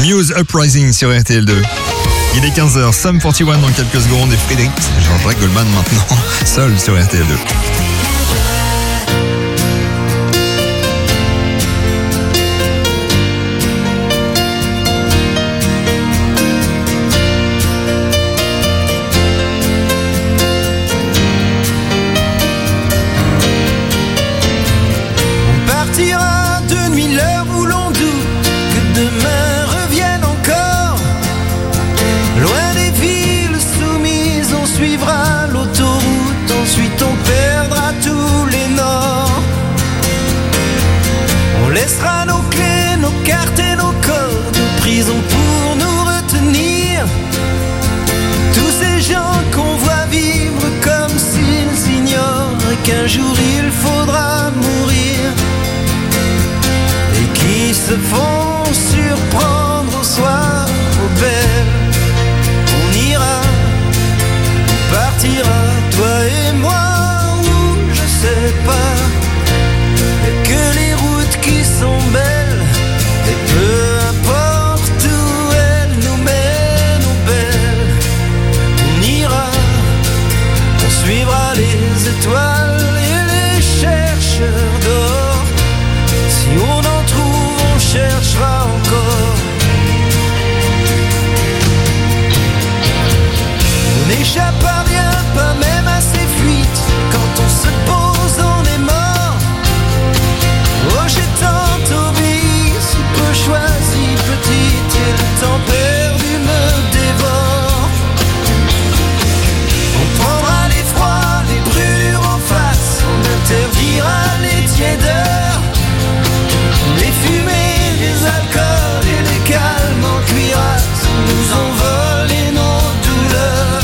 Muse Uprising sur RTL2. Il est 15h, Sum 41 dans quelques secondes et Frédéric Goldman maintenant, seul sur RTL2. Qu'un jour il faudra mourir et qui se font surprendre au soir aux belles. On ira, on partira, toi et moi, ou je sais pas. Y'a que les routes qui sont belles et peu importe où elles nous mènent aux belles. On ira, on suivra les étoiles d'or. Si on en trouve, on cherchera encore. On n'échappe à rien, pas même à ses fuites. Quand on se pose, on est mort. Oh, j'ai tant obéi, si peu choisi, petite, et le temps perdu me dévore. On prendra les froids, les brûlures en face. On interdira les tiédeurs, les fumées, les alcools et les calmes en cuirasse nous ont volé nos douleurs.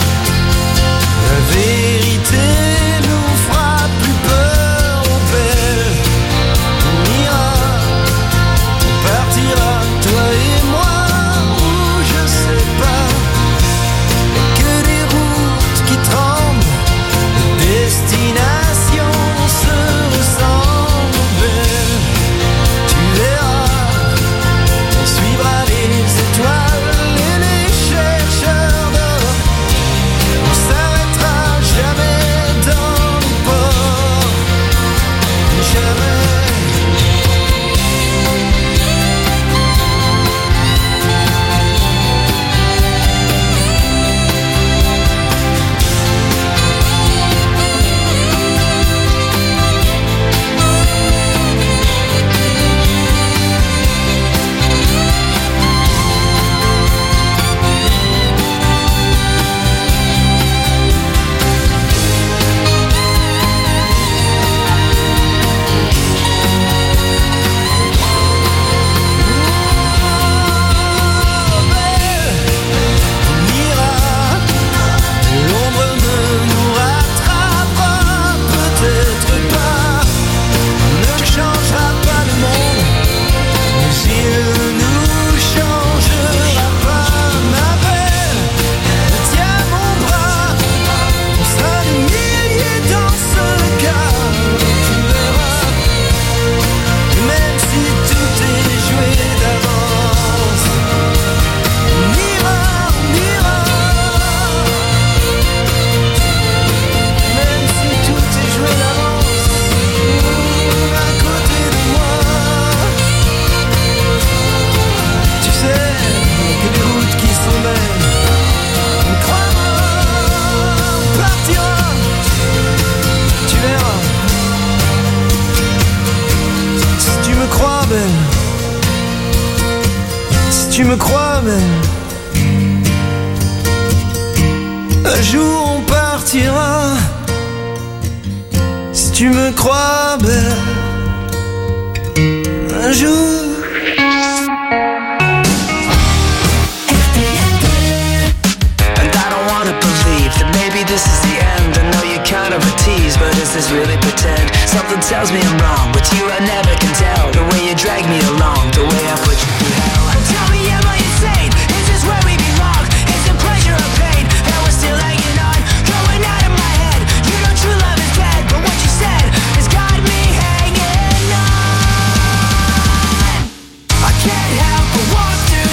La vérité nous fera plus peur aux belles. On ira, on partira, toi et moi, ou je sais pas. Y'a que des routes qui tremblent, des destinations se ressemblent belles. Tu verras, on suivra les étoiles et les chercheurs d'or. On s'arrêtera jamais dans les ports, jamais. Tu me crois belle, un jour on partira. Si tu me crois belle, un jour. And I don't wanna believe that maybe this is the end. I know you're kind of a tease, but is this really pretend? Something tells me I'm wrong, with you I never can tell. The way you drag me along, the way I put you through hell. Tell me, am I insane? Is this where we belong? Is it pleasure or pain? And we're still hanging on, going out of my head. You know true love is dead, but what you said has got me hanging on. I can't help but walk through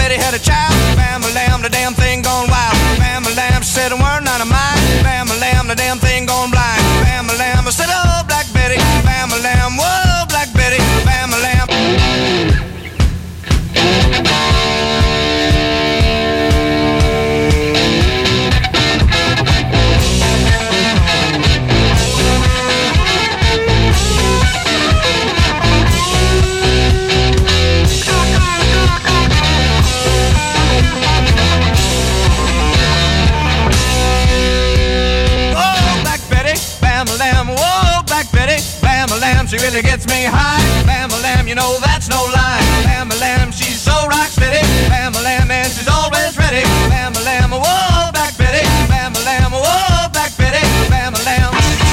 Betty had a child. Bam-a-lam, the damn thing gone wild. Bam-a-lam, she said a word, not a mind. Bam-a-lam, the damn thing gone blind. Bam-a-lam, I said, oh, Black Betty. Bam-a-lam, whoa, Black Betty. Bam-a-lam. She really gets me high. Bam-a-lam, you know that's no lie. Bam-a-lam, she's so rock steady. Bam-a-lam, and she's always ready. Bam-a-lam, whoa, Black Betty. Bam-a-lam, whoa, Black Betty. Bam-a-lam.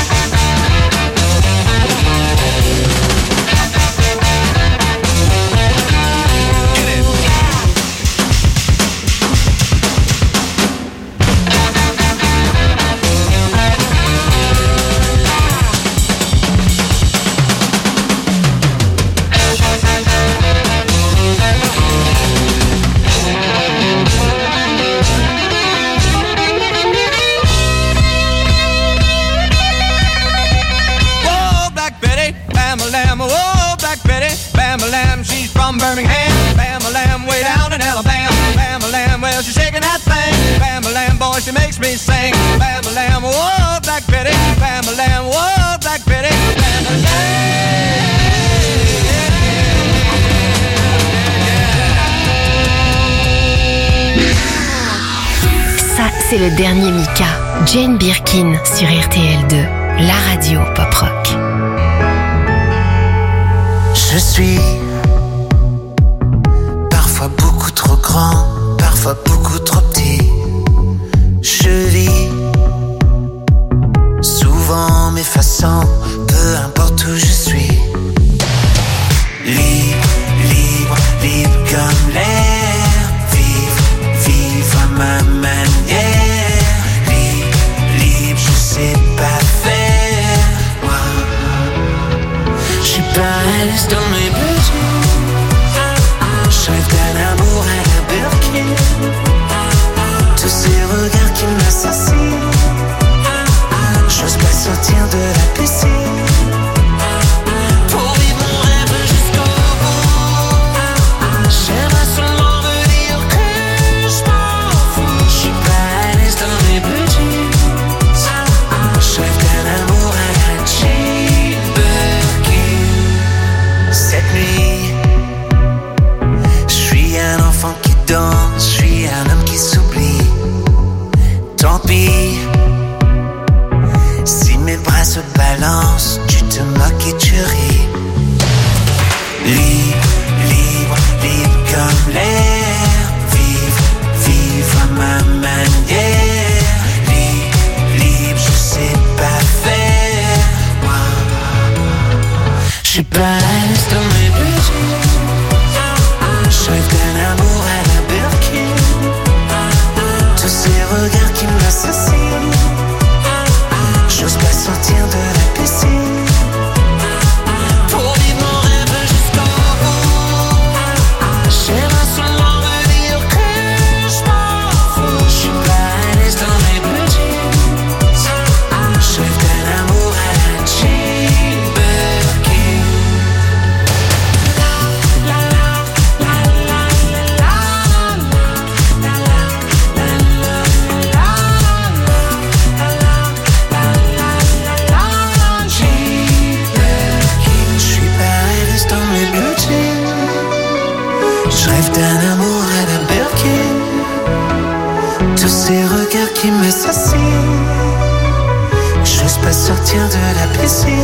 She's from Birmingham. Bam-a-lam, way down in Alabama. Bam-a-lam, well, she's shaking that thing. Bam-a-lam, boy, she makes me sing. Bam-a-lam, whoa, Black Betty. Bam-a-lam, whoa, Black Betty. Ça, c'est le dernier Mika. Jane Birkin sur RTL2, la radio pop-rock. Je suis parfois beaucoup trop grand, parfois beaucoup trop petit. Je vis souvent m'effaçant, peu importe où je suis. Libre, libre, libre comme l'air. Vivre, vivre à ma manière. Libre, libre, je sais pas faire. Je suis pas à l'aise dans mes besoins. Je rêve d'un amour à la Birkin. Tous ces regards qui m'assassinent. J'ose pas sortir de la piscine. Pour vivre mon rêve jusqu'au bout. J'aimerais seulement me dire que je m'en fous. Je suis pas à l'aise dans mes petits. Je rêve d'un amour à la Jane Birkin. Cette nuit, je suis un enfant qui danse, je suis un homme qui s'oublie. Tant pis, si mes bras se balancent, tu te moques et tu ris. Libre, libre, libre comme l'air. Vivre, vivre à ma manière. Libre, libre, je sais pas faire. Je suis pas à l'aise dans mes besoins. Je rêve d'un amour à la Birkin. Tous ces regards qui m'assassinent. J'ose pas sortir de la piscine. Pour vivre mon rêve jusqu'au bout. J'aimerais seulement me dire que je m'en fous. Je suis pas à l'aise dans mes petits. Je rêve d'un amour à la Jane Birkin. Je rêve d'un amour à la Birkin. Tous ces regards qui m'assassinent. J'ose pas sortir de la piscine.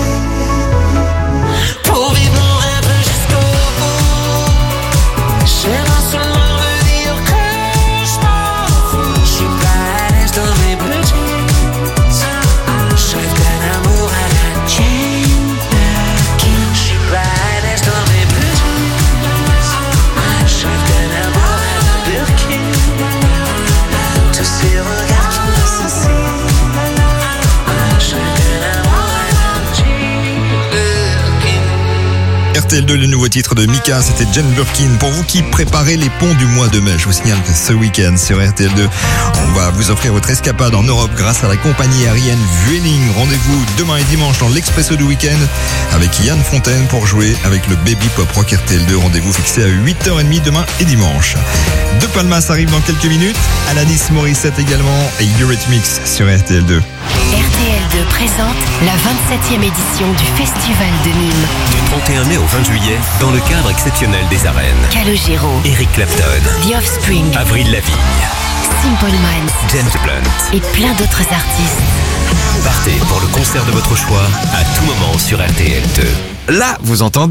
Pour vivre mon rêve jusqu'au bout. J'aimerais seulement me dire que je m'en fous. Je suis pas à l'aise dans mes petits. Je rêve d'un amour à la Jane Birkin. Je suis pas à l'aise dans mes petits. Je rêve d'un amour à la Birkin. Tous ces regards qui m'assassinent. Je rêve d'un amour à la Jane Birkin. RTL2, le nouveau titre de Mika, c'était Jane Birkin. Pour vous qui préparez les ponts du mois de mai, je vous signale que ce week-end sur RTL2, on va vous offrir votre escapade en Europe grâce à la compagnie aérienne Vueling. Rendez-vous demain et dimanche dans l'Expresso du week-end avec Yann Fontaine pour jouer avec le Baby Pop Rock RTL2. Rendez-vous fixé à 8h30 demain et dimanche. De Palmas arrive dans quelques minutes. Alanis Morissette également et Eurythmics sur RTL2. RTL2 présente la 27e édition du Festival de Nîmes. Du 31 mai au 20 juillet, dans le cadre exceptionnel des arènes. Calogero, Eric Clapton, The Offspring, Avril Lavigne, Simple Minds James Blunt et plein d'autres artistes. Partez pour le concert de votre choix à tout moment sur RTL2. Là, vous entendez ?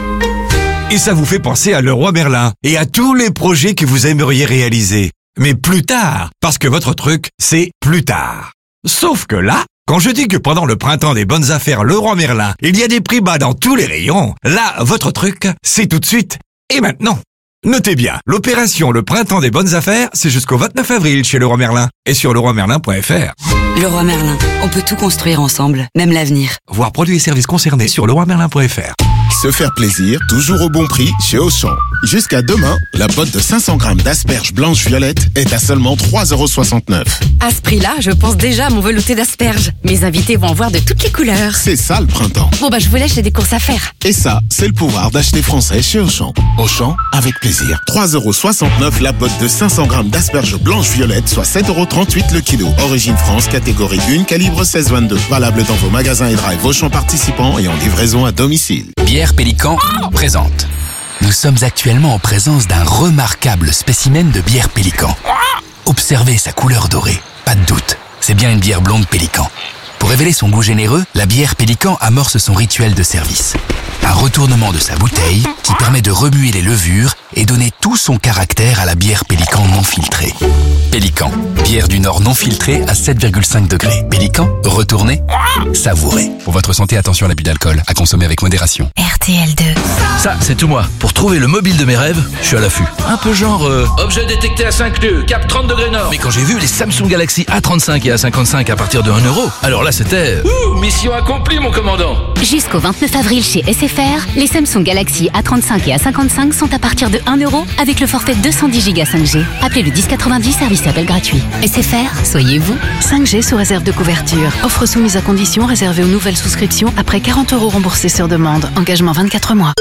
Et ça vous fait penser à Leroy Merlin et à tous les projets que vous aimeriez réaliser. Mais plus tard, parce que votre truc, c'est plus tard. Sauf que là, quand je dis que pendant le printemps des bonnes affaires Leroy Merlin, il y a des prix bas dans tous les rayons, là, votre truc, c'est tout de suite et maintenant. Notez bien, l'opération Le Printemps des bonnes affaires, c'est jusqu'au 29 avril chez Leroy Merlin et sur leroymerlin.fr. Leroy Merlin, on peut tout construire ensemble, même l'avenir. Voir produits et services concernés sur leroymerlin.fr. Se faire plaisir, toujours au bon prix chez Auchan. Jusqu'à demain, la botte de 500 grammes d'asperges blanches violettes est à seulement 3,69 €. À ce prix-là, je pense déjà à mon velouté d'asperges. Mes invités vont en voir de toutes les couleurs. C'est ça le printemps. Bon je vous laisse, j'ai des courses à faire. Et ça, c'est le pouvoir d'acheter français chez Auchan. Auchan, avec plaisir. 3,69 € la botte de 500 grammes d'asperges blanches violettes, soit 7,38 € le kilo. Origine France, catégorie 1, calibre 16-22. Valable dans vos magasins et drive Auchan participants et en livraison à domicile. Bière Pélican présente. Nous sommes actuellement en présence d'un remarquable spécimen de bière Pélican. Observez sa couleur dorée. Pas de doute, c'est bien une bière blonde Pélican. Pour révéler son goût généreux, la bière Pélican amorce son rituel de service. Un retournement de sa bouteille qui permet de remuer les levures et donner tout son caractère à la bière Pélican non filtrée. Pélican, bière du Nord non filtrée à 7,5 degrés. Pélican, retournez, savourez. Pour votre santé, attention à l'abus d'alcool, à consommer avec modération. RTL2. Ça, c'est tout moi. Pour trouver le mobile de mes rêves, je suis à l'affût. Un peu genre... objet détecté à 5 nœuds, cap 30 degrés nord. Mais quand j'ai vu les Samsung Galaxy A35 et A55 à partir de 1 €, alors là c'était... mission accomplie mon commandant. Jusqu'au 29 avril chez SFR, les Samsung Galaxy A35 et A55 sont à partir de 1 € avec le forfait 210 Go 5G. Appelez le 1090, service appel gratuit. SFR, soyez vous. 5G sous réserve de couverture. Offre soumise à condition réservée aux nouvelles souscriptions après 40 € remboursés sur demande. Engagement 24 mois.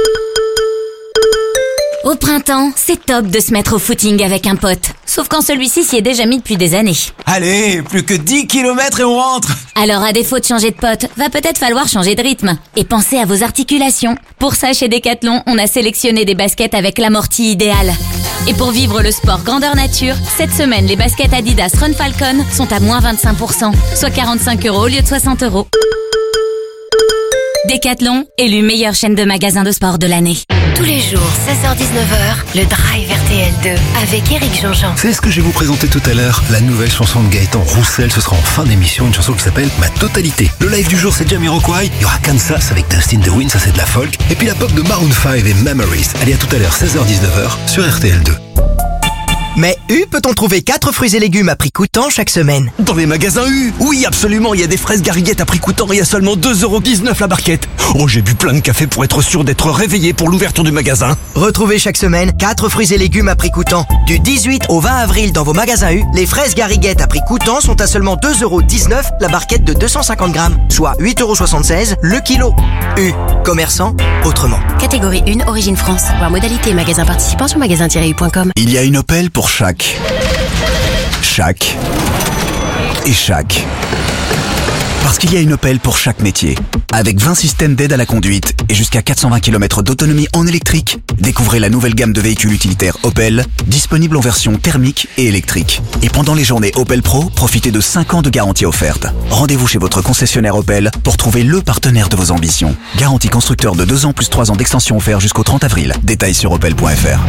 Au printemps, c'est top de se mettre au footing avec un pote. Sauf quand celui-ci s'y est déjà mis depuis des années. Allez, plus que 10 km et on rentre. Alors à défaut de changer de pote, va peut-être falloir changer de rythme. Et pensez à vos articulations. Pour ça, chez Decathlon, on a sélectionné des baskets avec l'amorti idéal. Et pour vivre le sport grandeur nature, cette semaine, les baskets Adidas Run Falcon sont à moins 25%, soit 45 € au lieu de 60 €. Decathlon, élu meilleure chaîne de magasins de sport de l'année. Tous les jours, 16h-19h, le Drive RTL2 avec Eric Jean-Jean. C'est ce que je vais vous présenter tout à l'heure, la nouvelle chanson de Gaëtan Roussel. Ce sera en fin d'émission, une chanson qui s'appelle Ma Totalité. Le live du jour, c'est Jamiroquai. Il y aura Kansas avec Dustin DeWin, ça c'est de la folk. Et puis la pop de Maroon 5 et Memories. Allez, à tout à l'heure, 16h-19h sur RTL2. Mais U peut-on trouver 4 fruits et légumes à prix coûtant chaque semaine? Dans les magasins U, oui absolument, il y a des fraises gariguettes à prix coûtant et à seulement 2,19 € la barquette. Oh, j'ai bu plein de café pour être sûr d'être réveillé pour l'ouverture du magasin. Retrouvez chaque semaine 4 fruits et légumes à prix coûtant. Du 18 au 20 avril dans vos magasins U, les fraises gariguettes à prix coûtant sont à seulement 2,19 € la barquette de 250 grammes, soit 8,76 € le kilo. U, commerçant autrement. Catégorie 1, origine France. Voir modalité magasin participant sur magasin-u.com. Il y a une Opel pour chaque et chaque. Parce qu'il y a une Opel pour chaque métier. Avec 20 systèmes d'aide à la conduite et jusqu'à 420 km d'autonomie en électrique. Découvrez la nouvelle gamme de véhicules utilitaires Opel, disponible en version thermique et électrique. Et pendant les journées Opel Pro, profitez de 5 ans de garantie offerte. Rendez-vous chez votre concessionnaire Opel pour trouver le partenaire de vos ambitions. Garantie constructeur de 2 ans plus 3 ans d'extension offert jusqu'au 30 avril. Détails sur opel.fr.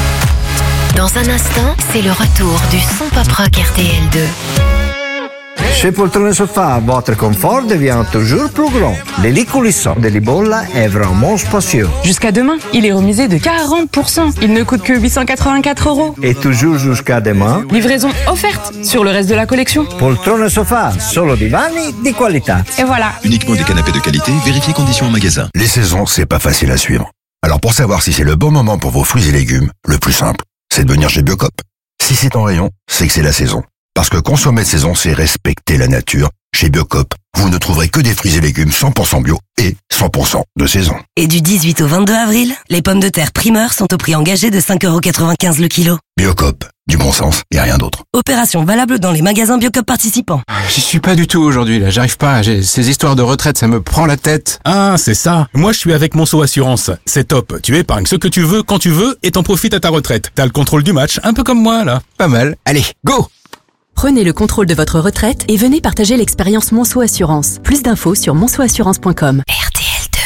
Dans un instant, c'est le retour du son pop rock RTL2. Chez Poltrone Sofa, votre confort devient toujours plus grand. Les lits coulissants de Libolla est vraiment spacieux. Jusqu'à demain, il est remisé de 40%. Il ne coûte que 884 €. Et toujours jusqu'à demain, livraison offerte sur le reste de la collection. Poltrone Sofa, solo divani di qualità. Et voilà. Uniquement des canapés de qualité, vérifiez conditions en magasin. Les saisons, c'est pas facile à suivre. Alors pour savoir si c'est le bon moment pour vos fruits et légumes, le plus simple, c'est de venir chez Biocop. Si c'est en rayon, c'est que c'est la saison. Parce que consommer de saison, c'est respecter la nature. Chez Biocop, vous ne trouverez que des fruits et légumes 100% bio et 100% de saison. Et du 18 au 22 avril, les pommes de terre primeurs sont au prix engagé de 5,95 € le kilo. Biocop, du bon sens et rien d'autre. Opération valable dans les magasins Biocop participants. J'y suis pas du tout aujourd'hui, là. J'arrive pas. Ces histoires de retraite, ça me prend la tête. Ah, c'est ça. Moi, je suis avec Monceau Assurance. C'est top. Tu épargnes ce que tu veux, quand tu veux, et t'en profites à ta retraite. T'as le contrôle du match, un peu comme moi, là. Pas mal. Allez, go! Prenez le contrôle de votre retraite et venez partager l'expérience Monceau Assurance. Plus d'infos sur monceauassurance.com. RTL2.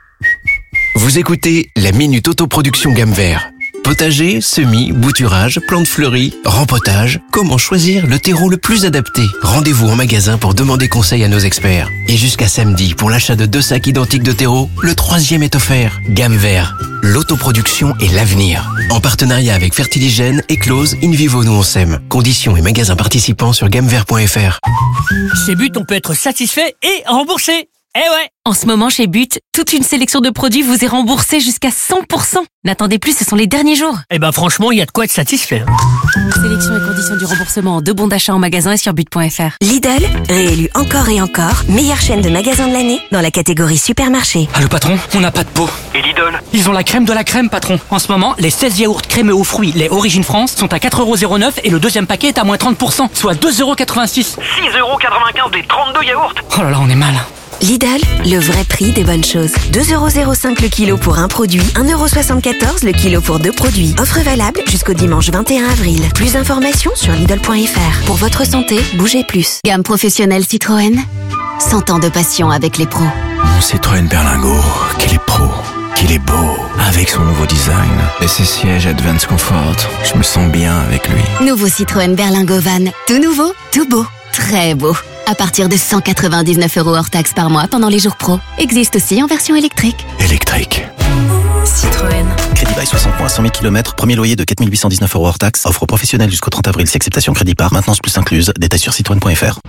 Vous écoutez la Minute Autoproduction Gamme Vert. Potager, semis, bouturage, plantes fleuries, rempotage. Comment choisir le terreau le plus adapté? Rendez-vous en magasin pour demander conseil à nos experts. Et jusqu'à samedi, pour l'achat de 2 sacs identiques de terreau, le 3e est offert. Gamme Vert. L'autoproduction est l'avenir. En partenariat avec Fertiligène, Eclose, InVivo Nous on s'aime. Conditions et magasins participants sur gammevert.fr. Chez But, on peut être satisfait et remboursé. Eh ouais! En ce moment, chez But, toute une sélection de produits vous est remboursée jusqu'à 100%. N'attendez plus, ce sont les derniers jours. Eh ben franchement, il y a de quoi être satisfait. Sélection et conditions du remboursement en 2 bons d'achat en magasin et sur but.fr. Lidl, réélu encore et encore, meilleure chaîne de magasins de l'année dans la catégorie supermarché. Ah le patron, on n'a pas de peau. Et Lidl? Ils ont la crème de la crème, patron. En ce moment, les 16 yaourts crémeux aux fruits, les Origine France, sont à 4,09 € et le deuxième paquet est à moins 30%, soit 2,86 €. 6,95 € des 32 yaourts. Oh là là, on est mal. Lidl, le vrai prix des bonnes choses. 2,05 € le kilo pour un produit, 1,74 € le kilo pour 2 produits. Offre valable jusqu'au dimanche 21 avril. Plus d'informations sur Lidl.fr. Pour votre santé, bougez plus. Gamme professionnelle Citroën. 100 ans de passion avec les pros. Mon Citroën Berlingo, qu'il est pro, qu'il est beau. Avec son nouveau design et ses sièges Advance Comfort, je me sens bien avec lui. Nouveau Citroën Berlingo Van. Tout nouveau, tout beau, très beau. À partir de 199 € hors taxe par mois pendant les jours pro. Existe aussi en version électrique. Électrique. Citroën. Crédit bail 60 points, 100 000 km, premier loyer de 4 819 € hors taxe. Offre professionnelle jusqu'au 30 avril, si acceptation crédit par, maintenance plus incluse. Détails sur citroën.fr.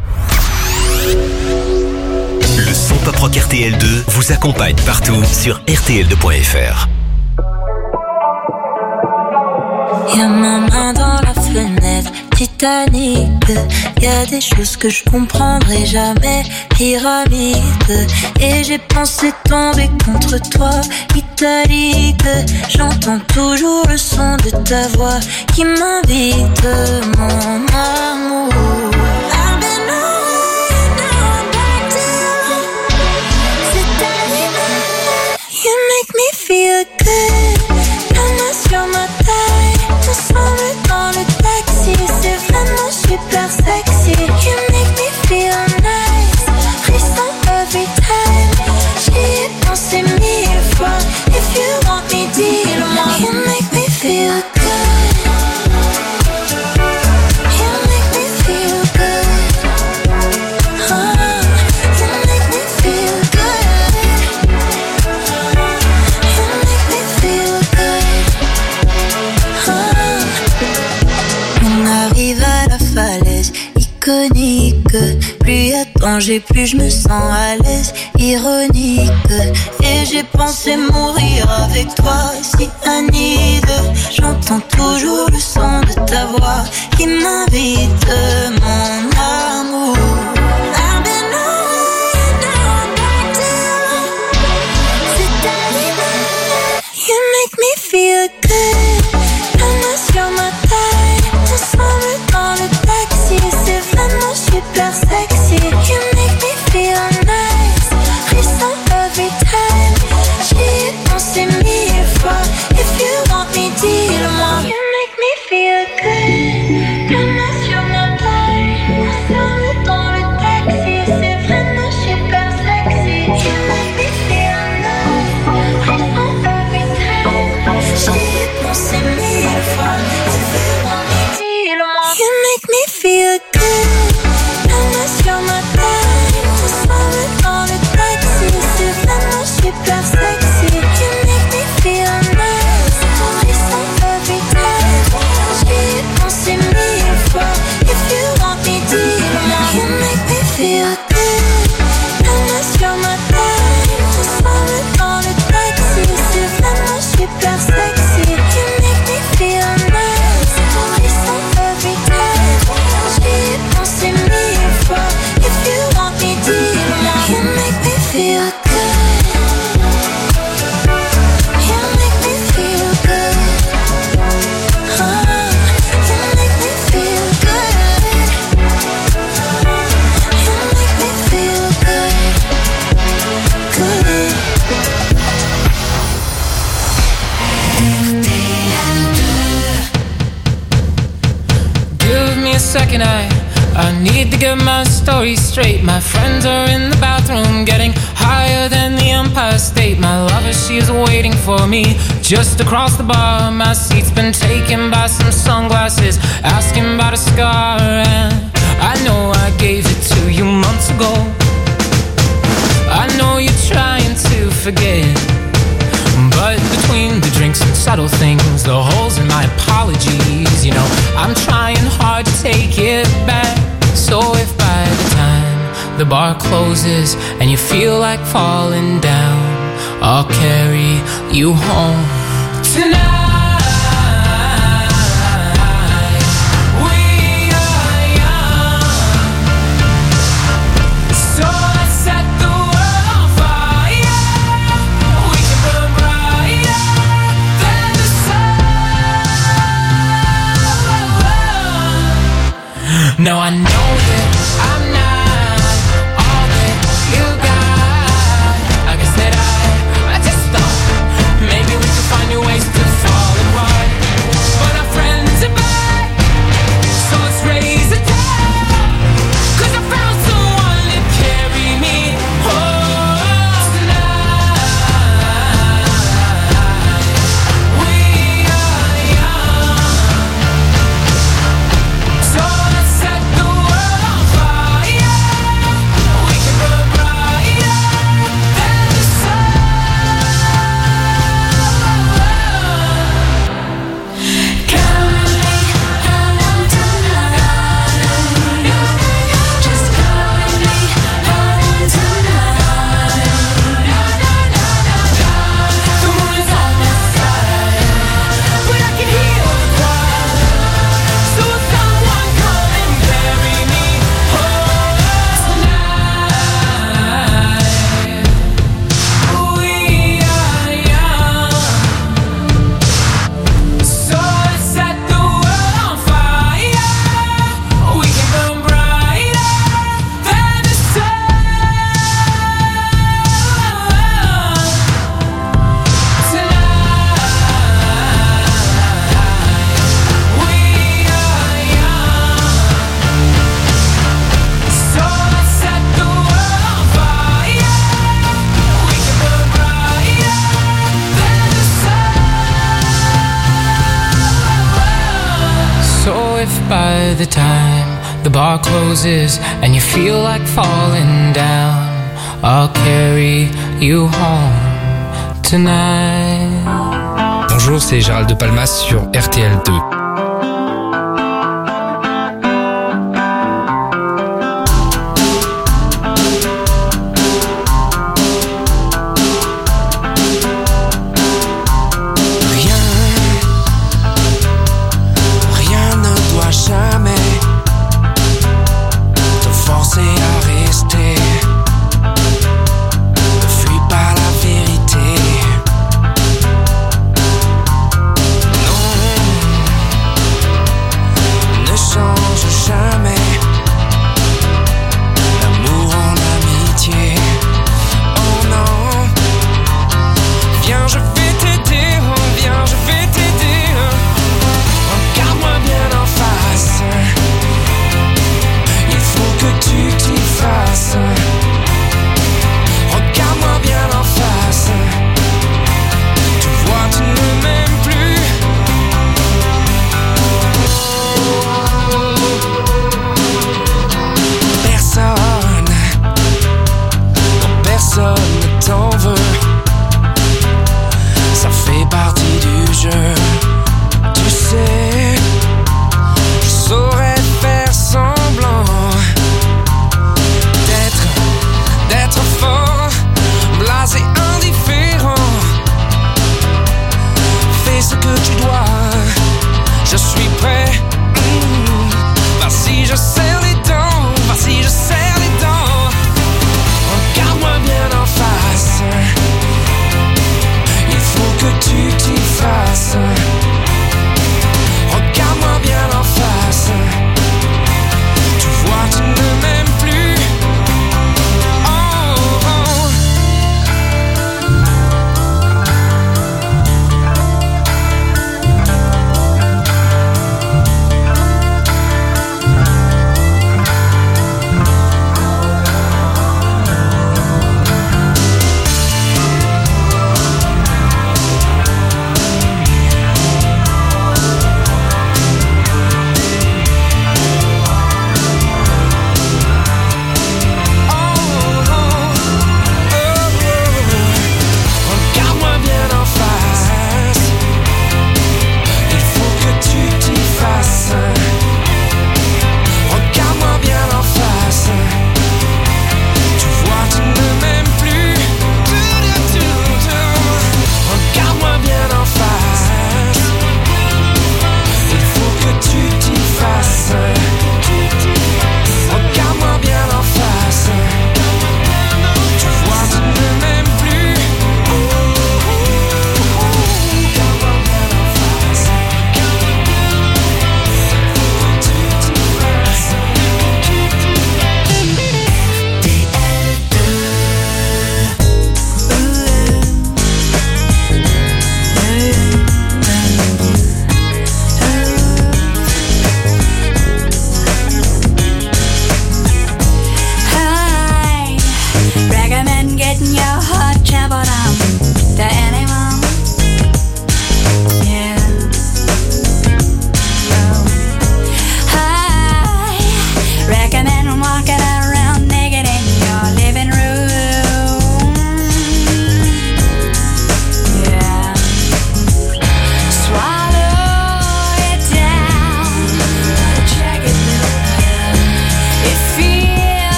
Le son pop rock RTL2 vous accompagne partout sur RTL2.fr. Y'a ma main dans la fenêtre, Titanic. Y'a des choses que je comprendrai jamais, pyramide. Et j'ai pensé tomber contre toi, italique. J'entends toujours le son de ta voix qui m'invite, mon amour. You make me feel good. La main sur ma taille, ensemble dans le taxi, c'est vraiment super sexy. You make me feel nice, frisson every time. J'y ai pensé 1000 fois. If you want me, dis-le-moi. You make me feel good. You make me feel good. Oh, you make me feel good. You make me feel good. On arrive à la falaise iconique. Plus y a danger, plus je me sens à l'aise. Ironique. Et j'ai pensé mourir avec toi, si Anide. J'entends toujours le son de ta voix qui m'invite, mon amour. I've been on back to c'est ta limite. You make me feel good. La main sur ma taille, ensemble dans le taxi, c'est vraiment super sexy. You make me feel nice, frisson every time. J'y ai pensé 1000 fois. If you want me, dis-le-moi. You make me feel good. La main sur ma taille, ensemble dans le taxi, c'est vraiment super sexy. You make me feel nice, frisson every time. J'y ai pensé 1000 fois. If you want me, dis-le-moi. You make me feel good. La main sur second. I need to get my story straight. My friends are in the bathroom getting higher than the Empire State. My lover, she is waiting for me just across the bar. My seat's been taken by some sunglasses, asking about a scar. And I know I gave it to you months ago. I know you're trying to forget, but between the drinks and subtle things, the holes in my apologies, you know, I'm trying hard to take it back. So if by the time the bar closes and you feel like falling down, I'll carry you home tonight. No, I know that I'm not all that you got. I guess that I just thought maybe we could find new ways to fall apart. But our friends are back, so let's raise a toast. 'Cause I found someone to carry me home tonight. We are young, so let's set the world on fire. We can burn brighter than the sun. Come with me home tonight. Just come with me home tonight. The moon is on my side, but I can hear the choir. So someone come and carry me home tonight. We are young, so let's set the world on fire. We can burn brighter than the sun tonight. We are young, so let's set the world on fire. We can burn brighter than the sun. So if by the time the bar closes and you feel like falling down, I'll carry you home tonight. Bonjour, c'est Gérald de Palmas sur RTL2. Rien ne doit jamais te forcer à rester. Ne fuis pas la vérité. Non,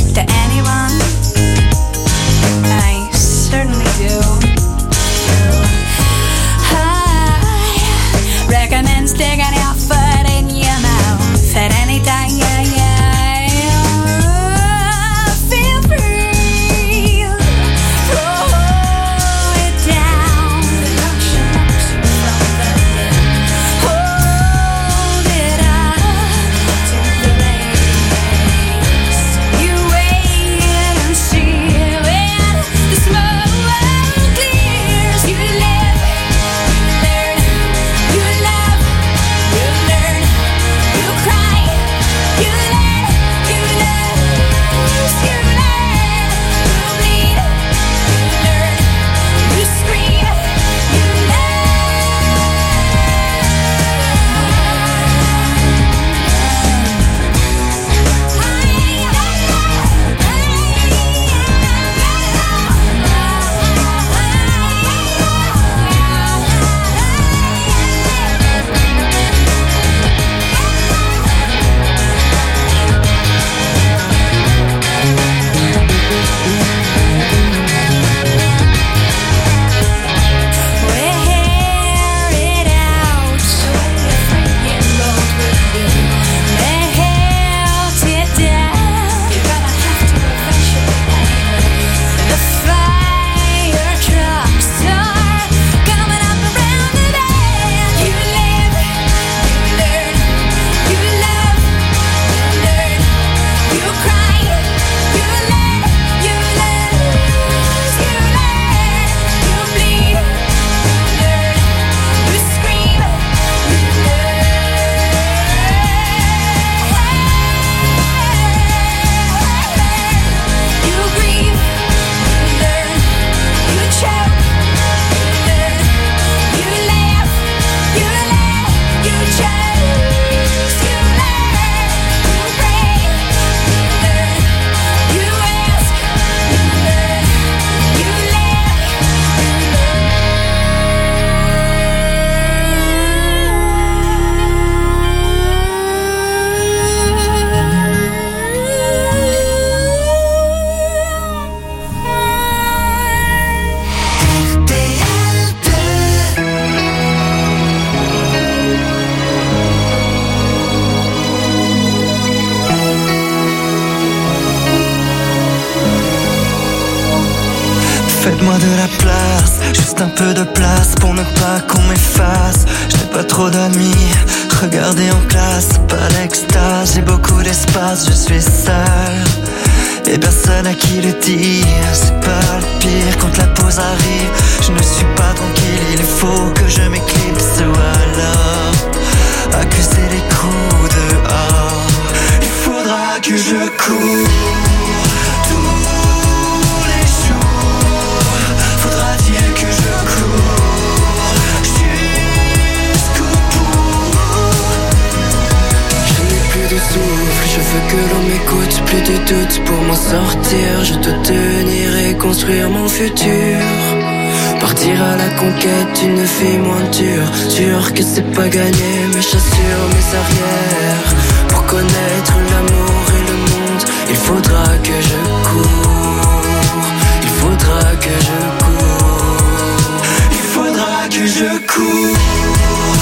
to anyone. I certainly do. I recommend sticking your foot in your mouth at any time. Feel free. Throw it down. Hold it up to the race. You wait and see when the smoke clears. You live, you learn, you love, you learn, you cry, you learn, you lose, you learn, you bleed, you learn, you scream, you Faites-moi de la place, juste un peu de place pour ne pas qu'on m'efface. Je n'ai pas trop d'amis, regardez en classe, pas l'extase. J'ai beaucoup d'espace, je suis seul et personne à qui le dire. C'est pas le pire quand la pause arrive. Je ne suis pas tranquille, il faut que je m'éclipse ou alors accuser les coups dehors. Il faudra que je cours tous les jours. Faudra-t-il que je cours jusqu'au bout? Je n'ai plus de souffle, je veux que l'on m'écoute. Plus de doute pour m'en sortir. Je dois tenir et construire mon futur. Partir à la conquête d'une vie moins dure. Sûr que c'est pas gagné, mais j'assure mes arrières. Pour connaître l'amour et le monde, il faudra que je cours. Il faudra que je cours. Il faudra que je cours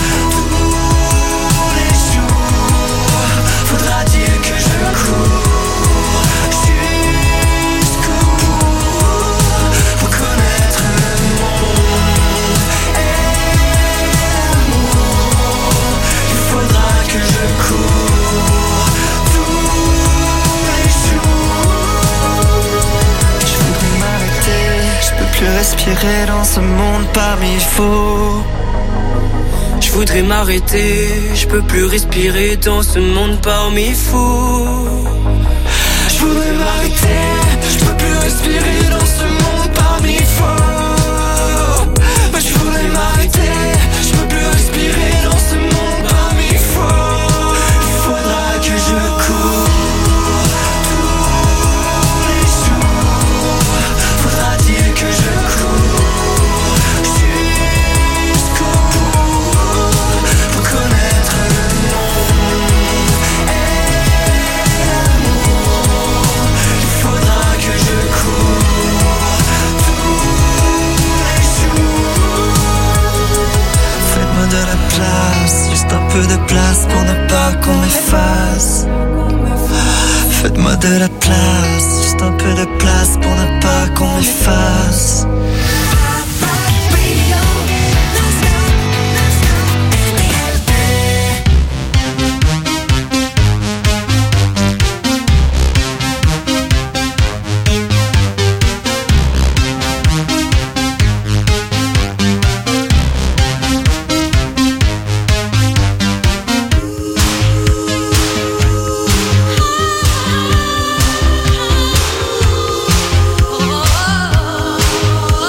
tous les jours. Faudra-t-il que je cours jusqu'au bout pour connaître le monde et l'amour. Il faudra que je cours tous les jours. Je voudrais m'arrêter, je peux plus respirer dans ce monde parmi faux. Je voudrais m'arrêter, je peux plus respirer dans ce monde parmi fous. Je voudrais m'arrêter, je peux plus respirer dans ce monde parmi faux. Je voudrais m'arrêter, je peux plus respirer dans ce monde parmi faux. Il faudra que je cours tous les jours. Faudra-t-il que je cours jusqu'au bout pour connaître le monde et l'amour. Il place pour ne pas qu'on m'efface. Faites-moi de la place, juste un peu de place pour ne pas qu'on m'efface. Oh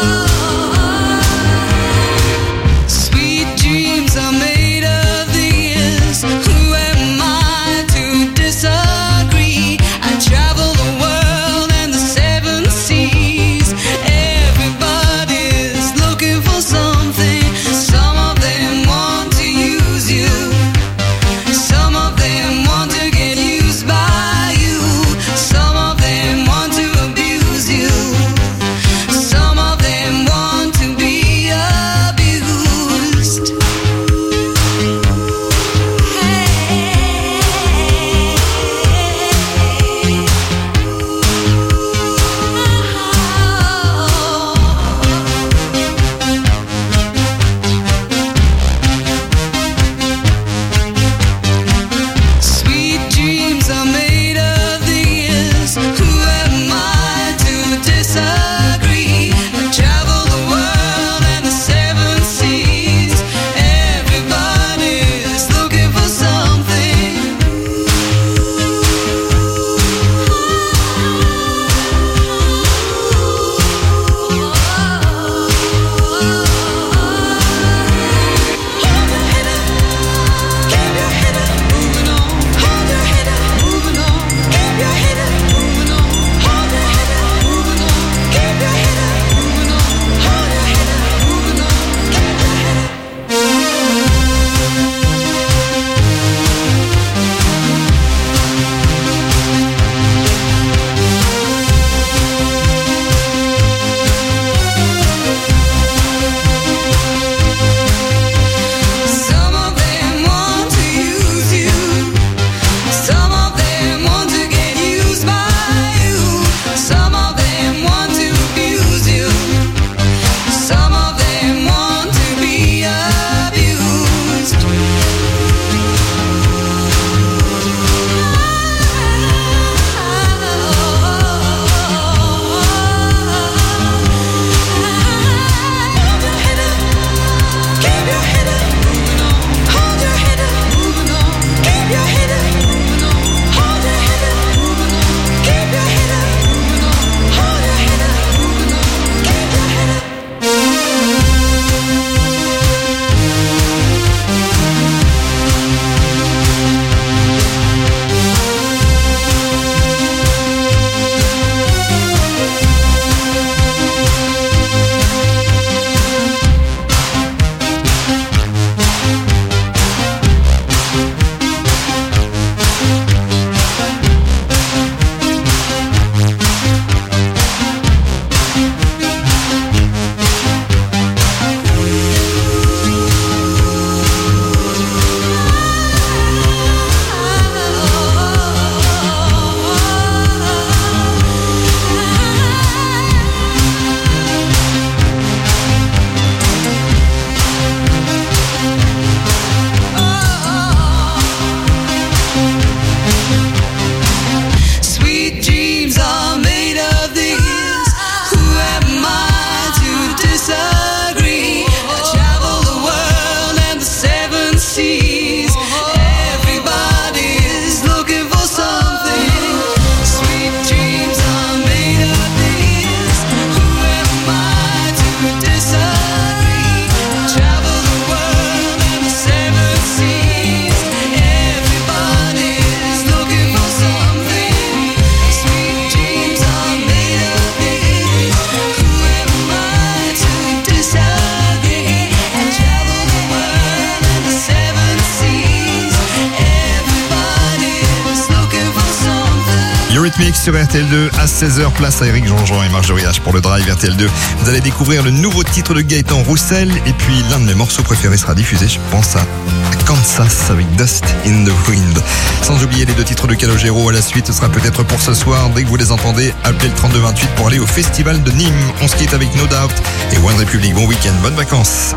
sur RTL2 à 16h. Place à Eric Jean-Jean et Marjorie H pour le Drive RTL2. Vous allez découvrir le nouveau titre de Gaëtan Roussel et puis l'un de mes morceaux préférés sera diffusé, je pense à Kansas avec Dust in the Wind. Sans oublier les deux titres de Calogero à la suite, ce sera peut-être pour ce soir. Dès que vous les entendez, appelez le 3228 pour aller au festival de Nîmes. On se quitte avec No Doubt et One Republic. Bon week-end, bonnes vacances.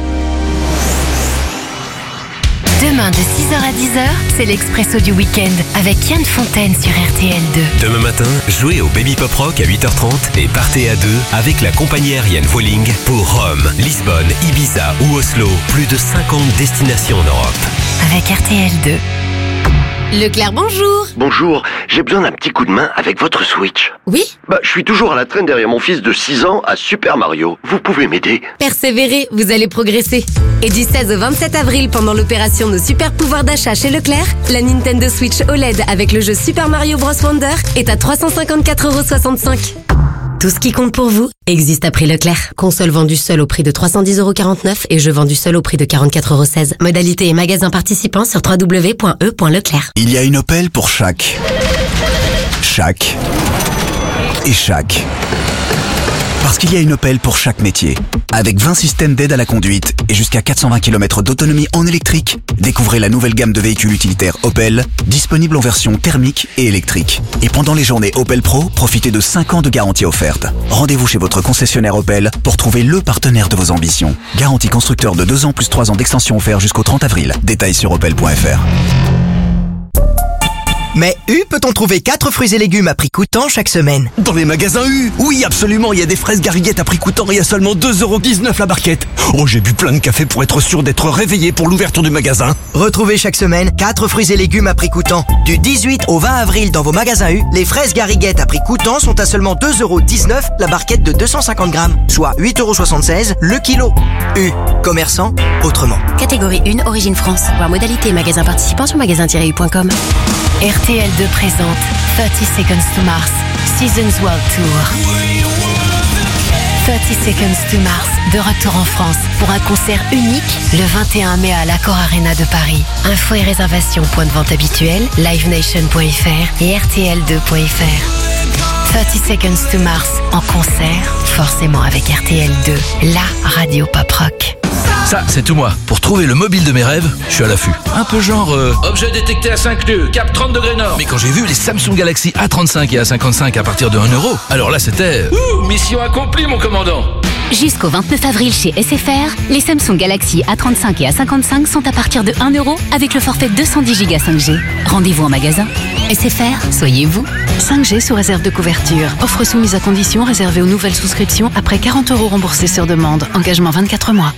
Demain de 6h à 10h, c'est l'Expresso du week-end avec Yann Fontaine sur RTL2. Demain matin, jouez au Baby Pop Rock à 8h30 et partez à 2 avec la compagnie aérienne Vueling pour Rome, Lisbonne, Ibiza ou Oslo. Plus de 50 destinations en Europe. Avec RTL2. Leclerc, bonjour. Bonjour, j'ai besoin d'un petit coup de main avec votre Switch. Oui? Je suis toujours à la traîne derrière mon fils de 6 ans à Super Mario. Vous pouvez m'aider? Persévérez, vous allez progresser. Et du 16 au 27 avril, pendant l'opération Nos Super Pouvoirs d'achat chez Leclerc, la Nintendo Switch OLED avec le jeu Super Mario Bros Wonder est à 354,65 €. Tout ce qui compte pour vous existe à prix Leclerc. Console vendue seule au prix de 310,49 € et jeu vendu seul au prix de 44,16 €. Modalité et magasin participants sur www.e.leclerc. Il y a une Opel pour chaque. Chaque. Et chaque. Parce qu'il y a une Opel pour chaque métier. Avec 20 systèmes d'aide à la conduite et jusqu'à 420 km d'autonomie en électrique, découvrez la nouvelle gamme de véhicules utilitaires Opel, disponible en version thermique et électrique. Et pendant les journées Opel Pro, profitez de 5 ans de garantie offerte. Rendez-vous chez votre concessionnaire Opel pour trouver le partenaire de vos ambitions. Garantie constructeur de 2 ans plus 3 ans d'extension offert jusqu'au 30 avril. Détails sur opel.fr. Mais U peut-on trouver 4 fruits et légumes à prix coûtant chaque semaine? Dans les magasins U, oui absolument, il y a des fraises gariguettes à prix coûtant et à seulement 2,19 € la barquette. Oh, j'ai bu plein de café pour être sûr d'être réveillé pour l'ouverture du magasin. Retrouvez chaque semaine 4 fruits et légumes à prix coûtant. Du 18 au 20 avril dans vos magasins U, les fraises gariguettes à prix coûtant sont à seulement 2,19 € la barquette de 250 grammes, soit 8,76 € le kilo. U, commerçant autrement. Catégorie 1, Origine France. Voir modalité et magasin participant sur magasin-u.com. RTL2 présente 30 Seconds to Mars, Seasons World Tour. 30 Seconds to Mars, de retour en France pour un concert unique le 21 mai à l'Accor Arena de Paris. Infos et réservations, point de vente habituel, livenation.fr et rtl2.fr. 30 Seconds to Mars, en concert, forcément avec RTL2, la radio pop rock. Ça, c'est tout moi. Pour trouver le mobile de mes rêves, je suis à l'affût. Un peu genre... objet détecté à 5 nœuds, cap 30 degrés nord. Mais quand j'ai vu les Samsung Galaxy A35 et A55 à partir de 1 €, alors là c'était... mission accomplie mon commandant. Jusqu'au 29 avril chez SFR, les Samsung Galaxy A35 et A55 sont à partir de 1 € avec le forfait 210 Go 5G. Rendez-vous en magasin. SFR, soyez vous. 5G sous réserve de couverture. Offre soumise à condition réservée aux nouvelles souscriptions après 40 € remboursés sur demande. Engagement 24 mois.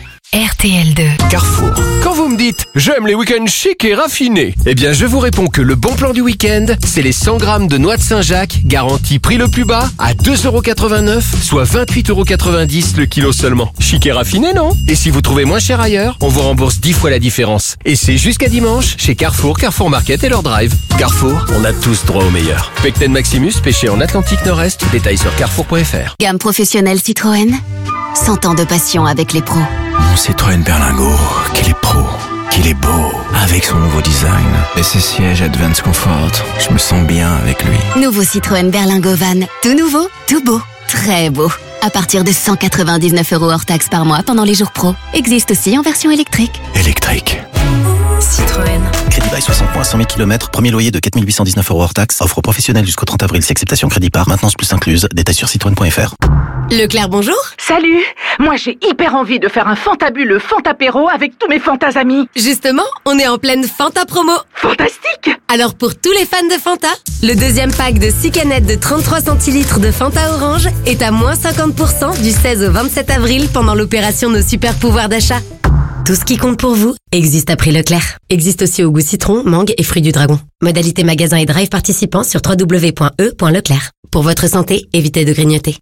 RTL2. Carrefour. Quand vous me dites « j'aime les week-ends chics et raffinés », eh bien je vous réponds que le bon plan du week-end, c'est les 100 grammes de noix de Saint-Jacques, garantie prix le plus bas, à 2,89 €, soit 28,90 € le kilo seulement. Chic et raffiné, non? Et si vous trouvez moins cher ailleurs, on vous rembourse 10 fois la différence. Et c'est jusqu'à dimanche, chez Carrefour, Carrefour Market et leur drive. Carrefour, on a tous droit au meilleur. Pecten Maximus, pêché en Atlantique Nord-Est, détails sur carrefour.fr. Gamme professionnelle Citroën. 100 ans de passion avec les pros. Mon Citroën Berlingo, qu'il est pro, qu'il est beau. Avec son nouveau design et ses sièges Advance Comfort, je me sens bien avec lui. Nouveau Citroën Berlingo Van. Tout nouveau, tout beau, très beau. À partir de 199 € hors taxe par mois pendant les jours pro. Existe aussi en version électrique. Électrique. Citroën. Crédit bail 60 points, 100 000 km, premier loyer de 4 819 € hors taxe. Offre professionnelle jusqu'au 30 avril, acceptation crédit par, maintenance plus incluse. Détails sur citroën.fr. Leclerc, bonjour. Salut. Moi, j'ai hyper envie de faire un fantabuleux Fantapéro avec tous mes Fantas amis. Justement, on est en pleine Fanta promo. Fantastique. Alors pour tous les fans de Fanta, le deuxième pack de 6 canettes de 33 centilitres de Fanta Orange est à moins 50% du 16 au 27 avril pendant l'opération Nos Super Pouvoirs d'achat. Tout ce qui compte pour vous existe à prix Leclerc. Existe aussi au goût citron, mangue et fruits du dragon. Modalité magasin et drive participants sur www.e.leclerc. Pour votre santé, évitez de grignoter.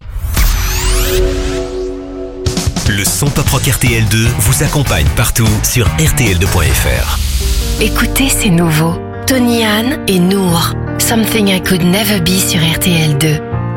Le son pop rock RTL2 vous accompagne partout sur rtl2.fr. Écoutez, c'est nouveau. Tony Ann et Nour. Something I Could Never Be sur RTL2.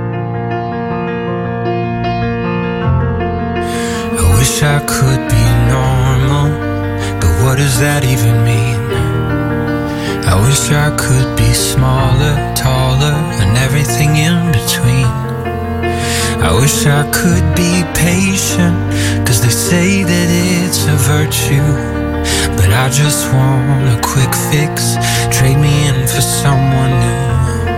I wish I could be normal, but what does that even mean? I wish I could be smaller, taller, and everything in between. I wish I could be patient, 'cause they say that it's a virtue. But I just want a quick fix, trade me in for someone new.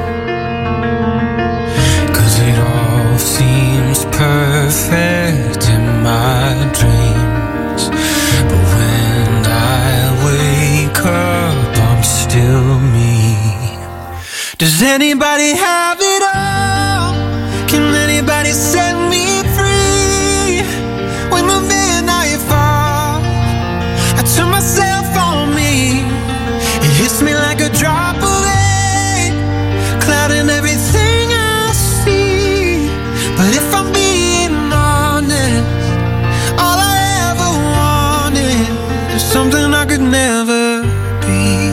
'Cause it all seems perfect in my dreams, but when I wake up, I'm still me. Does anybody have it all? Can anybody set me free? When the midnight falls, I turn myself on me. It hits me like a drop of rain, clouding everything I see. But if I'm being honest, all I ever wanted is something I could never be.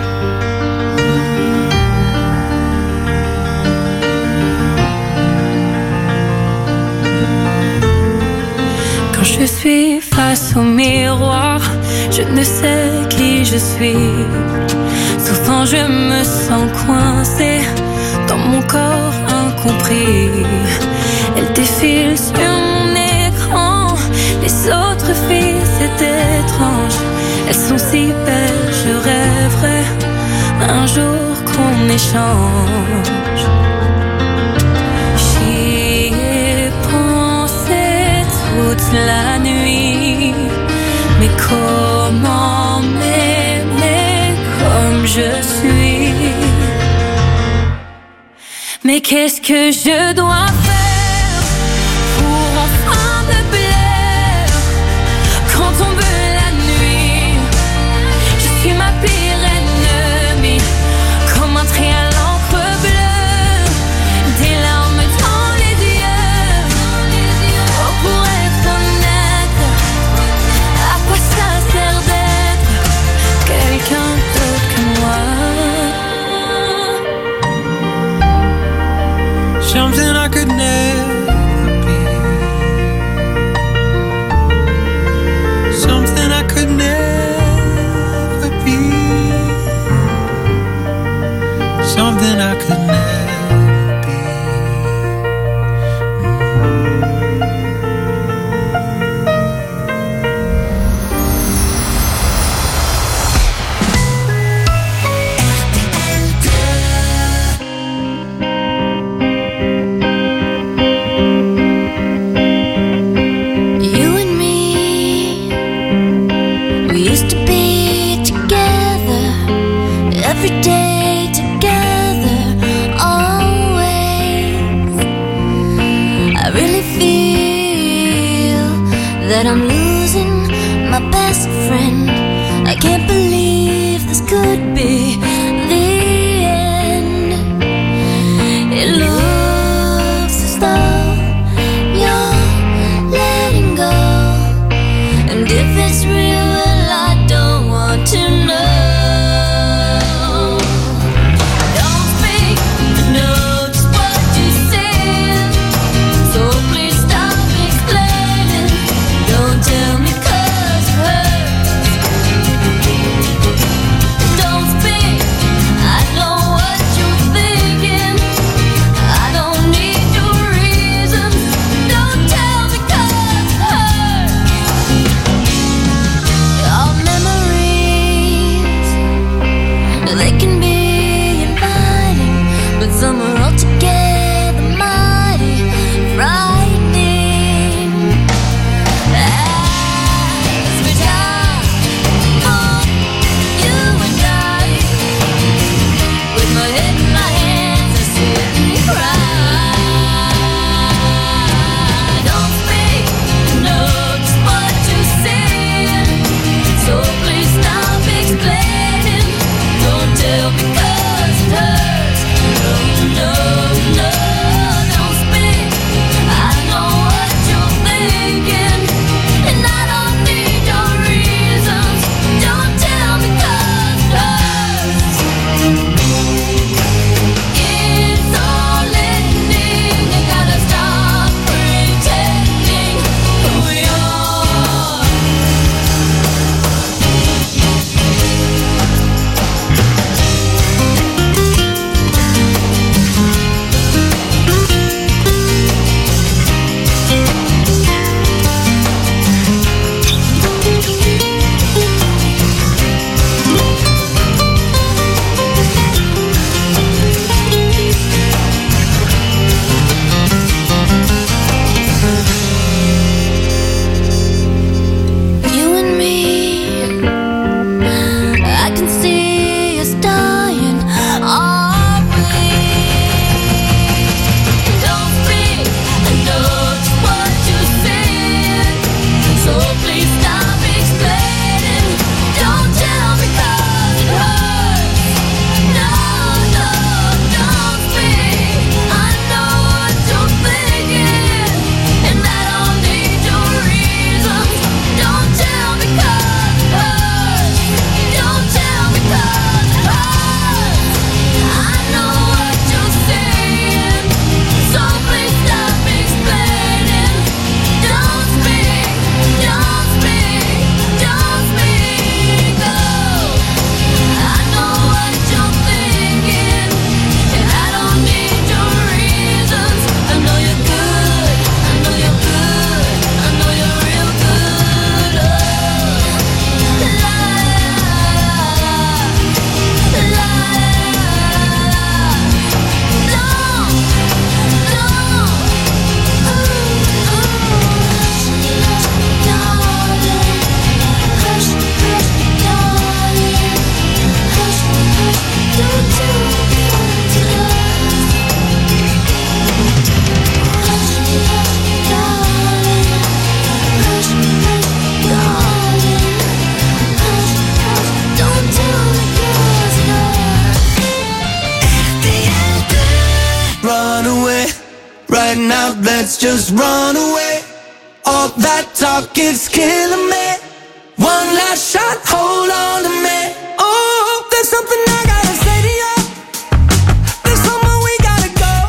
Quand je suis face au miroir, je ne sais qui je suis. Souvent je me sens coincée dans mon corps incompris. Elle défile sur mon écran, les autres filles c'est étrange. Elles sont si belles, je rêverais un jour qu'on échange. J'y ai pensé toute la nuit, mais comment m'aimer comme je suis? Mais qu'est-ce que je dois faire pour enfin me plaire? Quand tombe la nuit, je suis ma pire ennemie, comme un trait à l'encre bleue, des larmes dans les yeux. Oh, pour être honnête, à quoi ça sert d'être quelqu'un d'autre que moi? Something I could never be. Something I could never be. Something I could never be. You and me, we used to be together every day, together, always. I really feel that I'm losing my best friend. I can't believe this could be the end. It looks as though you're letting go, and if it's real, well, I don't want to know. Don't speak, I know just what you said, so please stop explaining. Don't tell me 'cause it hurts. Don't speak, now, let's just run away. All that talk is killing me. One last shot, hold on to me. Oh, there's something I gotta say to you. There's somewhere we gotta go.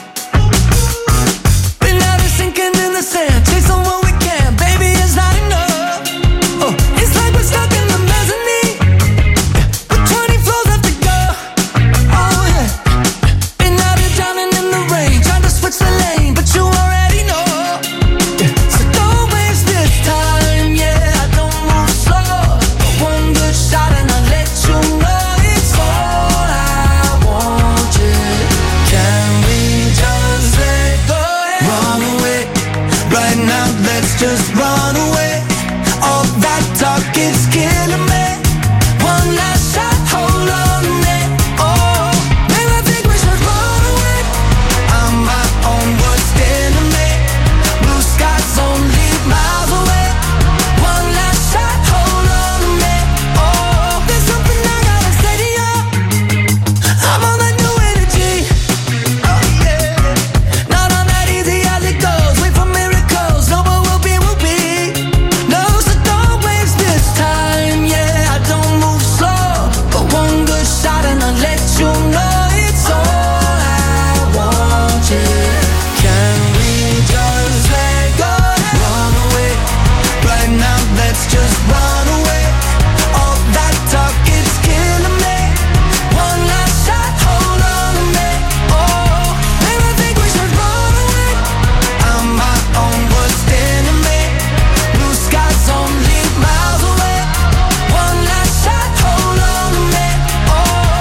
Been out here sinking in the sand, chasing what we can, baby, it's not enough. Oh, it's like we're stuck in the mezzanine, with 20 floors left to go. Oh yeah, been out here drowning in the rain, trying to switch the lane, but you already know. So don't waste this time, yeah, I don't move slow. But one good shot and I'll let you know it's all I want, yeah. Can we just let go and run away? Right now, let's just run away. All that talk is killing me. One last shot, hold on to me. Oh, maybe I think we should run away. I'm my own worst enemy. Blue skies only miles away. One last shot, hold on to me. Oh, there's something I gotta say to you. I'm on that new energy. Oh yeah, not on that easy as it goes. Wait for miracles, no, but we'll be, we'll be. No, so don't waste this time, yeah, I don't move slow. But one good shot and I'll let you know it's all I want, yeah. Can we just let go and run away? Right now, let's just run away. All that talk is killing me. One last shot, hold on to me. Oh, maybe I think we should run away. I'm my own worst enemy. Blue skies only miles away. One last shot, hold on to me. Oh,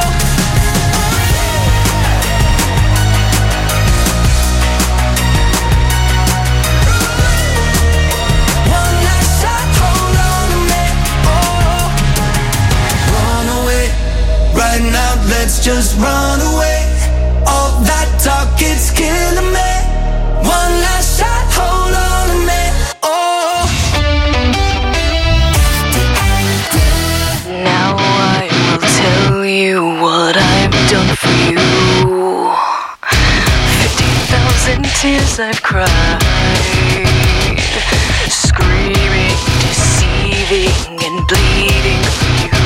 one last shot, hold on to me. Oh, run away. Right now, let's just run away. All that talk is killing me. One last shot, hold on to me. Oh. Now I will tell you what I've done for you. 50,000 tears I've cried, screaming, deceiving, and bleeding for you.